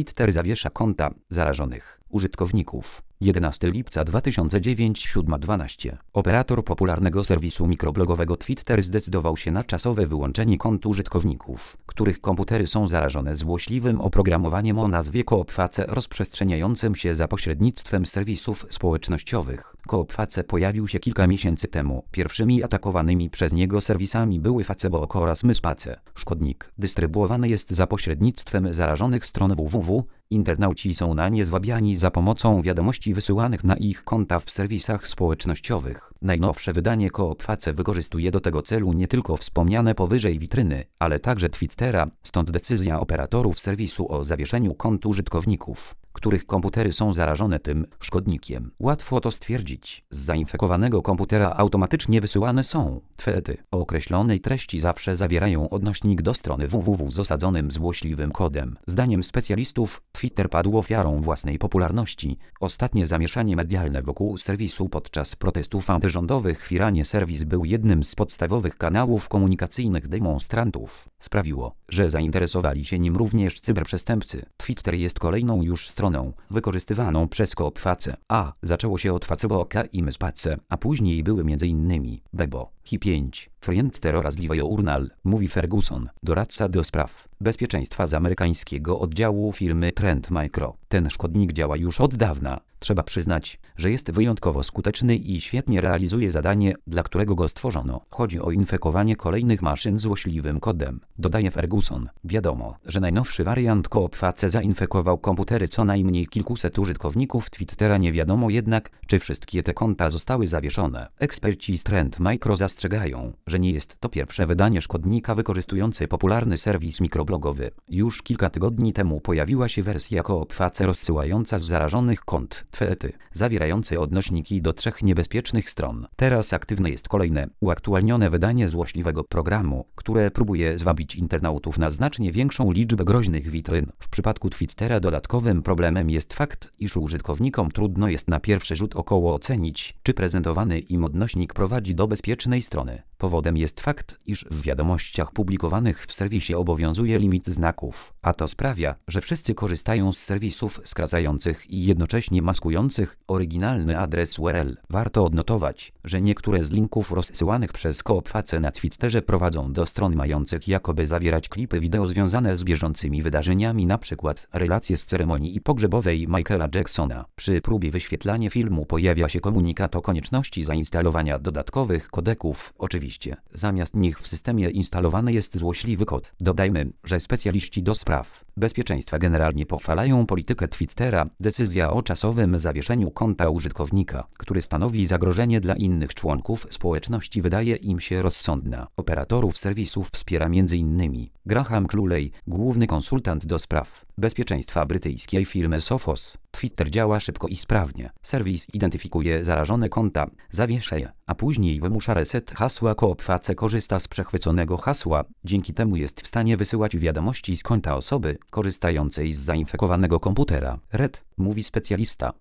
Twitter zawiesza konta zarażonych użytkowników. 11 lipca 2009 7:12. Operator popularnego serwisu mikroblogowego Twitter zdecydował się na czasowe wyłączenie kont użytkowników, których komputery są zarażone złośliwym oprogramowaniem o nazwie Coopface rozprzestrzeniającym się za pośrednictwem serwisów społecznościowych. Coopface pojawił się kilka miesięcy temu. Pierwszymi atakowanymi przez niego serwisami były Facebook oraz Myspace. Szkodnik dystrybuowany jest za pośrednictwem zarażonych stron www. Internauci są na nie zwabiani za pomocą wiadomości wysyłanych na ich konta w serwisach społecznościowych. Najnowsze wydanie Coopface wykorzystuje do tego celu nie tylko wspomniane powyżej witryny, ale także Twittera, stąd decyzja operatorów serwisu o zawieszeniu kont użytkowników, których komputery są zarażone tym szkodnikiem. Łatwo to stwierdzić. Z zainfekowanego komputera automatycznie wysyłane są tweety o określonej treści zawsze zawierają odnośnik do strony www z osadzonym złośliwym kodem. Zdaniem specjalistów Twitter padł ofiarą własnej popularności. Ostatnie zamieszanie medialne wokół serwisu podczas protestów antyrządowych w Iranie serwis był jednym z podstawowych kanałów komunikacyjnych demonstrantów. Sprawiło, że zainteresowali się nim również cyberprzestępcy. Twitter jest kolejną już stroną wykorzystywaną przez Coopface. Zaczęło się od Facebooka i Myspace, a później były m.in. Bebo, Hi5, Friendster oraz Liviournal, mówi Ferguson, doradca do spraw bezpieczeństwa z amerykańskiego oddziału firmy Trend Micro. Ten szkodnik działa już od dawna. Trzeba przyznać, że jest wyjątkowo skuteczny i świetnie realizuje zadanie, dla którego go stworzono. Chodzi o infekowanie kolejnych maszyn złośliwym kodem, dodaje Ferguson. Wiadomo, że najnowszy wariant Coopface zainfekował komputery co najmniej kilkuset użytkowników Twittera. Nie wiadomo jednak, czy wszystkie te konta zostały zawieszone. Eksperci z Trend Micro zastrzegają, że nie jest to pierwsze wydanie szkodnika wykorzystujące popularny serwis mikroblogowy. Już kilka tygodni temu pojawiła się wersja Coopface rozsyłająca z zarażonych kont tweety, zawierające odnośniki do 3 niebezpiecznych stron. Teraz aktywne jest kolejne, uaktualnione wydanie złośliwego programu, które próbuje zwabić internautów na znacznie większą liczbę groźnych witryn. W przypadku Twittera dodatkowym problemem jest fakt, iż użytkownikom trudno jest na pierwszy rzut oka ocenić, czy prezentowany im odnośnik prowadzi do bezpiecznej strony. Powodem jest fakt, iż w wiadomościach publikowanych w serwisie obowiązuje limit znaków, a to sprawia, że wszyscy korzystają z serwisów skracających i jednocześnie maskujących oryginalny adres URL. Warto odnotować, że niektóre z linków rozsyłanych przez Coopface na Twitterze prowadzą do stron mających jakoby zawierać klipy wideo związane z bieżącymi wydarzeniami, np. relacje z ceremonii pogrzebowej Michaela Jacksona. Przy próbie wyświetlania filmu pojawia się komunikat o konieczności zainstalowania dodatkowych kodeków. Oczywiście, zamiast nich w systemie instalowany jest złośliwy kod. Dodajmy, że specjaliści do spraw bezpieczeństwa generalnie pochwalają politykę Twittera. Decyzja o czasowym zawieszeniu konta użytkownika, który stanowi zagrożenie dla innych członków społeczności, wydaje im się rozsądna. Operatorów serwisów wspiera m.in. Graham Cluley, główny konsultant do spraw bezpieczeństwa brytyjskiej firmy Sophos. Twitter działa szybko i sprawnie. Serwis identyfikuje zarażone konta, zawiesza je, a później wymusza reset hasła. Coopface korzysta z przechwyconego hasła, dzięki temu jest w stanie wysyłać wiadomości z konta osoby korzystającej z zainfekowanego komputera. Mówi specjalista.